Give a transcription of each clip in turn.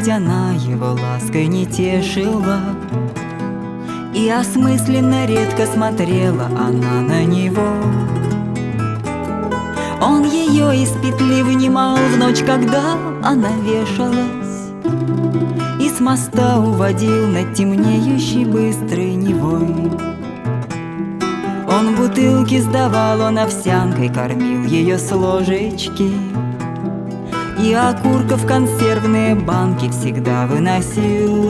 пусть она его лаской не тешила, и осмысленно редко смотрела она на него. Он ее из петли вынимал в ночь, когда она вешалась, и с моста уводил над темнеющей быстрой Невой. Он бутылки сдавал, он овсянкой кормил ее с ложечки, и окурков консервные банки всегда выносил.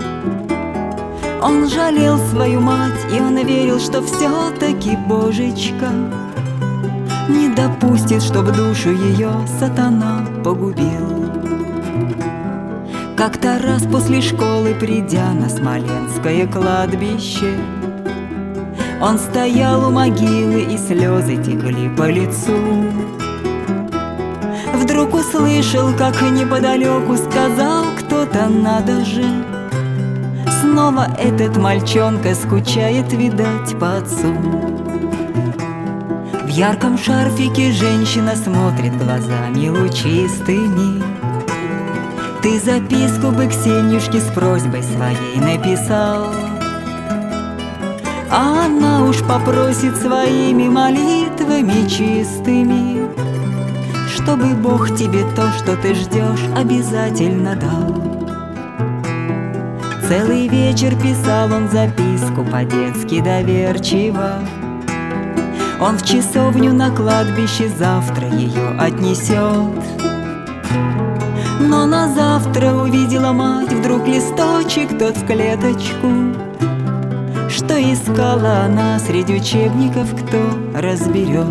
Он жалел свою мать, и он верил, что все-таки Божечка не допустит, чтоб душу ее сатана погубил. Как-то раз после школы, придя на Смоленское кладбище, он стоял у могилы, и слезы текли по лицу. Вдруг услышал, как неподалеку сказал кто-то: надо же, снова этот мальчонка скучает, видать, по отцу. В ярком шарфике женщина смотрит глазами лучистыми. Ты записку бы Ксенюшке с просьбой своей написал, а она уж попросит своими молитвами чистыми, чтобы Бог тебе то, что ты ждешь, обязательно дал. Целый вечер писал он записку по-детски доверчиво. Он в часовню на кладбище завтра ее отнесет. Но на завтра увидела мать вдруг листочек тот в клеточку, что искала она среди учебников, кто разберет.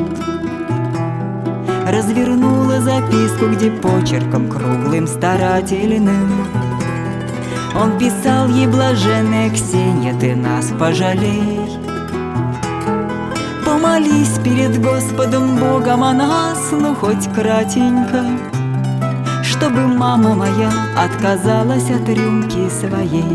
Развернула записку, где почерком круглым старательным он писал ей: блаженная Ксения, ты нас пожалей. Помолись перед Господом Богом о нас, ну хоть кратенько, чтобы мама моя отказалась от рюмки своей.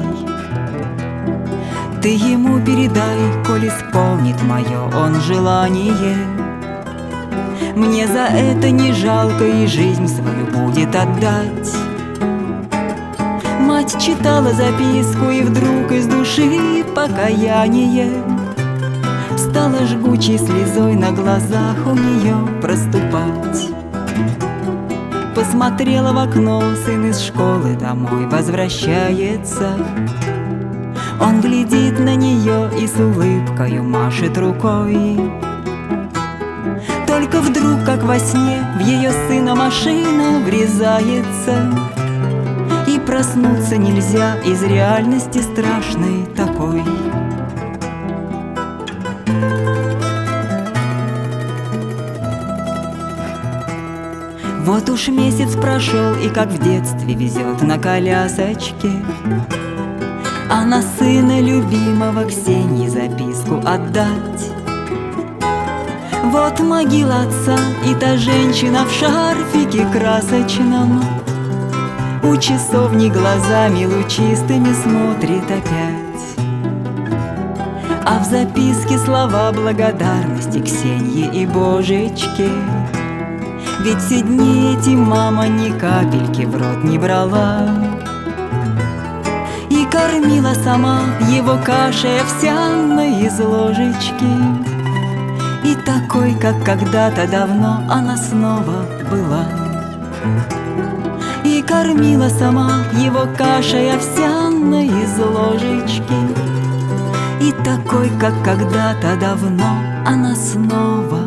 Ты ему передай, коль исполнит мое он желание, мне за это не жалко и жизнь свою будет отдать. Мать читала записку, и вдруг из души покаяние стало жгучей слезой на глазах у нее проступать. Посмотрела в окно, сын из школы домой возвращается. Он глядит на нее и с улыбкою машет рукой. Только вдруг, как во сне, в ее сына машина врезается, и проснуться нельзя из реальности страшной такой. Вот уж месяц прошел, и как в детстве везет на колясочке она сына любимого Ксении записку отдать. Вот могила отца, и та женщина в шарфике красочном у часовни глазами лучистыми смотрит опять. А в записке слова благодарности Ксении и Божечке, ведь все дни эти мама ни капельки в рот не брала и кормила сама его кашей овсяной из ложечки. И такой, как когда-то давно, она снова была. И кормила сама его кашей овсяной из ложечки. И такой, как когда-то давно, она снова